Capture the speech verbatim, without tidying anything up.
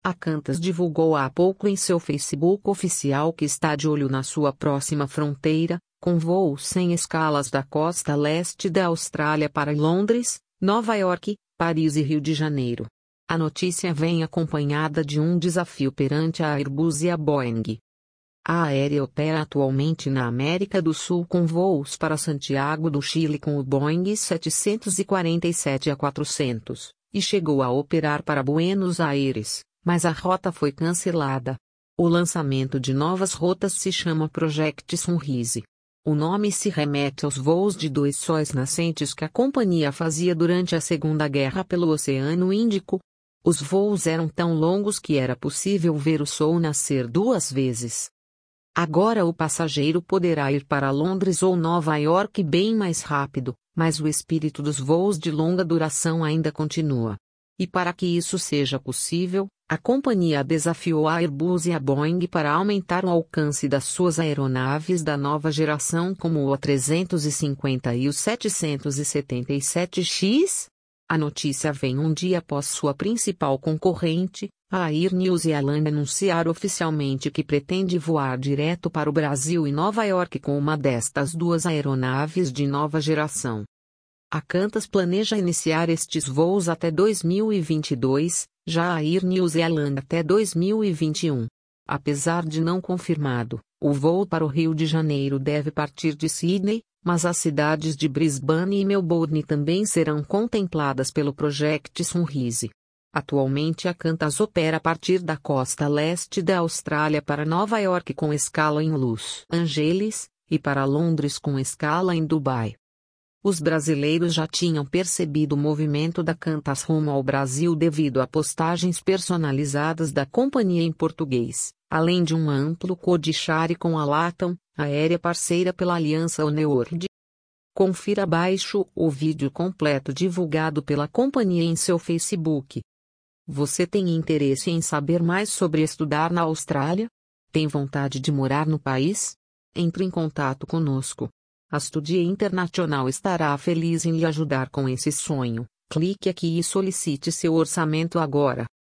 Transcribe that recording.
A Qantas divulgou há pouco em seu Facebook oficial que está de olho na sua próxima fronteira, com voos sem escalas da costa leste da Austrália para Londres, Nova York, Paris e Rio de Janeiro. A notícia vem acompanhada de um desafio perante a Airbus e a Boeing. A aérea opera atualmente na América do Sul com voos para Santiago do Chile com o Boeing setecentos e quarenta e sete A quatrocentos, e chegou a operar para Buenos Aires, mas a rota foi cancelada. O lançamento de novas rotas se chama Project Sunrise. O nome se remete aos voos de dois sóis nascentes que a companhia fazia durante a Segunda Guerra pelo Oceano Índico. Os voos eram tão longos que era possível ver o sol nascer duas vezes. Agora o passageiro poderá ir para Londres ou Nova York bem mais rápido, mas o espírito dos voos de longa duração ainda continua. E para que isso seja possível, a companhia desafiou a Airbus e a Boeing para aumentar o alcance das suas aeronaves da nova geração como o A trezentos e cinquenta e o setecentos e setenta e sete X. A notícia vem um dia após sua principal concorrente, a Air New Zealand, anunciar oficialmente que pretende voar direto para o Brasil e Nova York com uma destas duas aeronaves de nova geração. A Qantas planeja iniciar estes voos até dois mil e vinte e dois, já a Air New Zealand até dois mil e vinte e um. Apesar de não confirmado, o voo para o Rio de Janeiro deve partir de Sydney, mas as cidades de Brisbane e Melbourne também serão contempladas pelo Project Sunrise. Atualmente a Qantas opera a partir da costa leste da Austrália para Nova York com escala em Los Angeles, e para Londres com escala em Dubai. Os brasileiros já tinham percebido o movimento da Qantas rumo ao Brasil devido a postagens personalizadas da companhia em português, além de um amplo codeshare com a Latam, aérea parceira pela aliança Oneworld. Confira abaixo o vídeo completo divulgado pela companhia em seu Facebook. Você tem interesse em saber mais sobre estudar na Austrália? Tem vontade de morar no país? Entre em contato conosco. A Study International estará feliz em lhe ajudar com esse sonho. Clique aqui e solicite seu orçamento agora.